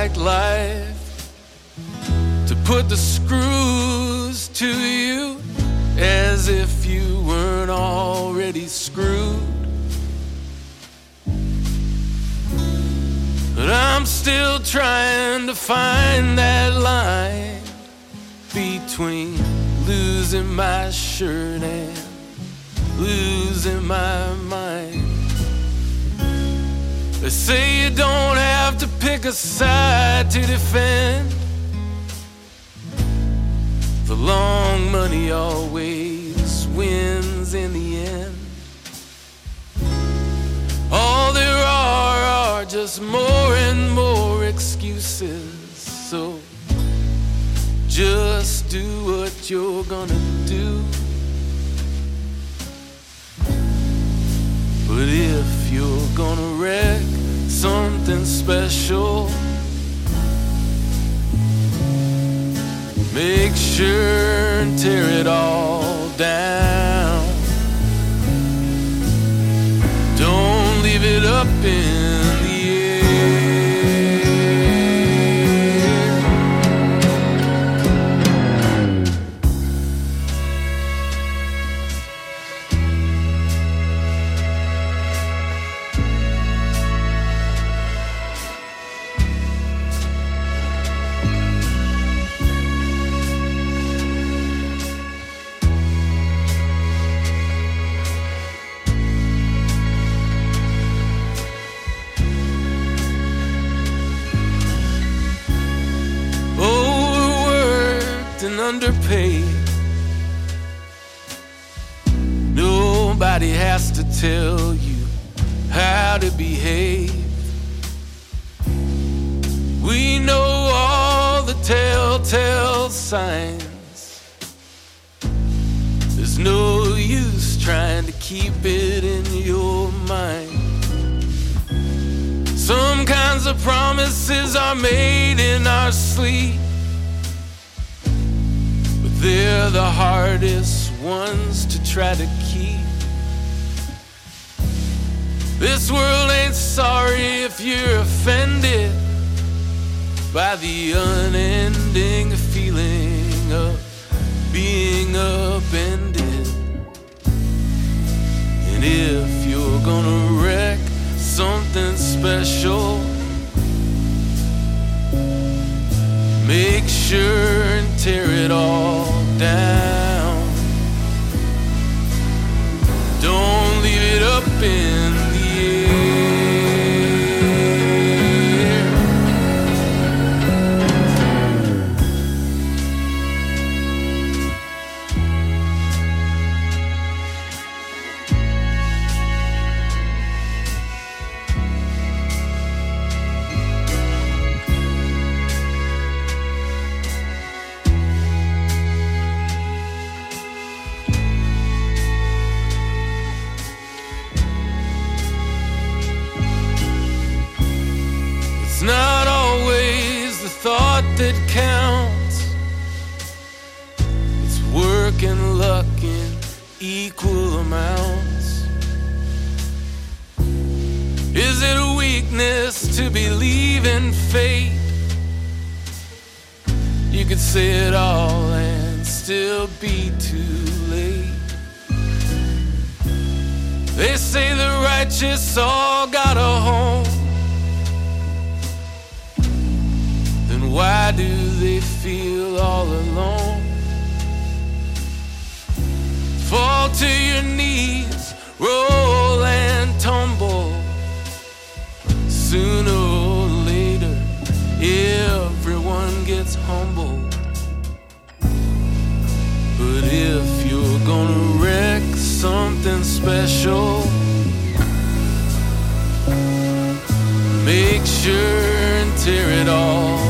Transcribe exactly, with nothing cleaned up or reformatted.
like life to put the screws to you as if you weren't already screwed. But I'm still trying to find that line between losing my shirt and losing my mind. They say you don't have to pick a side to defend. The long money always wins in the end. All there are are just more and more excuses. So just do what you're gonna do. But if you're gonna wreck something special, make sure and tear it all down. Don't leave it up in the and underpaid. Nobody has to tell you how to behave. We know all the telltale signs. There's no use trying to keep it in your mind. Some kinds of promises are made in our sleep. They're the hardest ones to try to keep. This world ain't sorry if you're offended by the unending feeling of being upended. And if you're gonna wreck something special, make sure and tear it all down. Don't leave it up in the air. Not always the thought that counts. It's work and luck in equal amounts. Is it a weakness to believe in fate? You could say it all and still be too late. They say the righteous all got a home. Why do they feel all alone? Fall to your knees, roll and tumble. Sooner or later, everyone gets humble. But if you're gonna wreck something special, make sure and tear it all